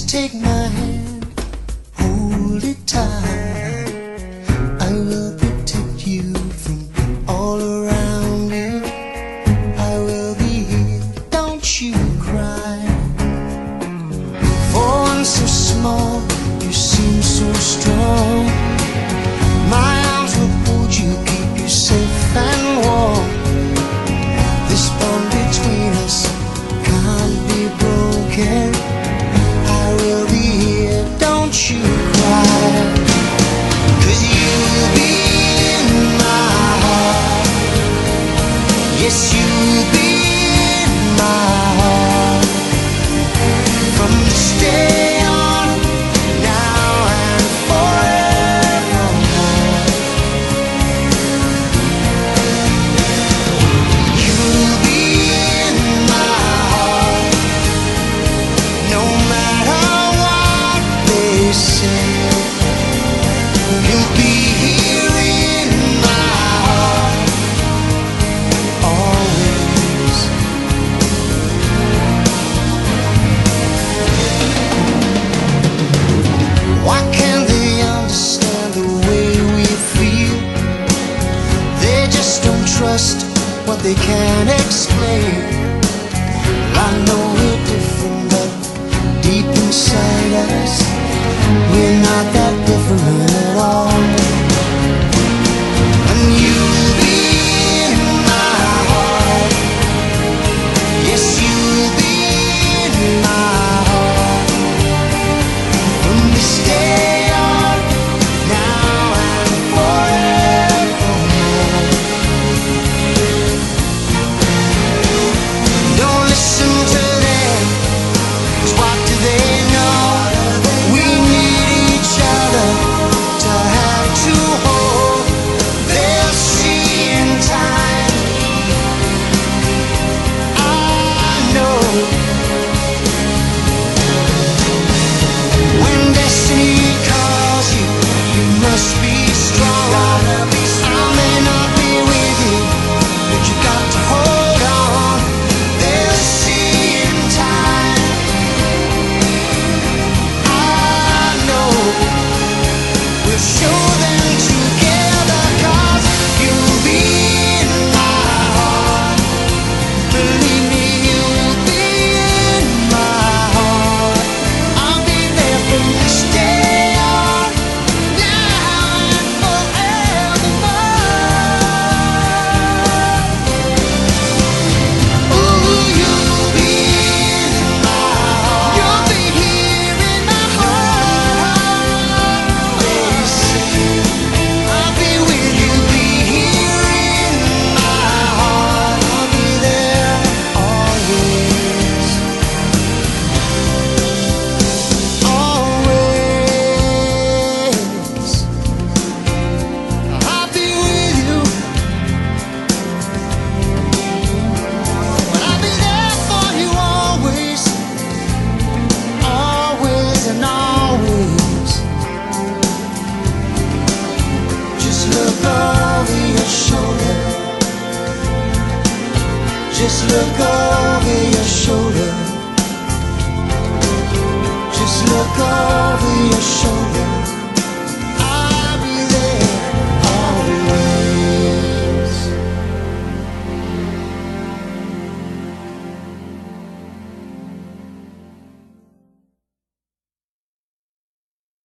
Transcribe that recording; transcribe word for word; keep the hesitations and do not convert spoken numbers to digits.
take my hand, hold it tight. I will protect you from all around you. I will be here, don't you cry. For one so small, you seem so strong. My arms will hold you, keep you safe and warm. This bond between us can't be broken. I will be here, don't you cry. 'Cause you'll be in my heart. Yes, you'll be in my heart. From this day on, now and forevermore. You'll be in my heart. No matter what they say, you'll be here in my heart, always. Why can't they understand the way we feel? They just don't trust what they can't explain. I know we're different, but deep inside us, we're not that different at all. And you'll be in my heart. Yes, you'll be in my heart. From this day on, now and forevermore. Don't listen to them, 'cause what do they know? We need each other to have to hold. They'll see in time, I know. When destiny calls you, you must be strong. I may not be with you, but you got to hold on. They'll see in time, I know. We'll show them together, 'cause you'll be in my heart. Believe me, you'll be in my heart. I'll be there from this day on, now and forevermore. Ooh, you'll be in my heart. You'll be here in my heart, always. I'll be with you, be here in my heart. I'll be there always, always. I'll be with you, but I'll be there for you always, always and always. Just look over your shoulder. Just look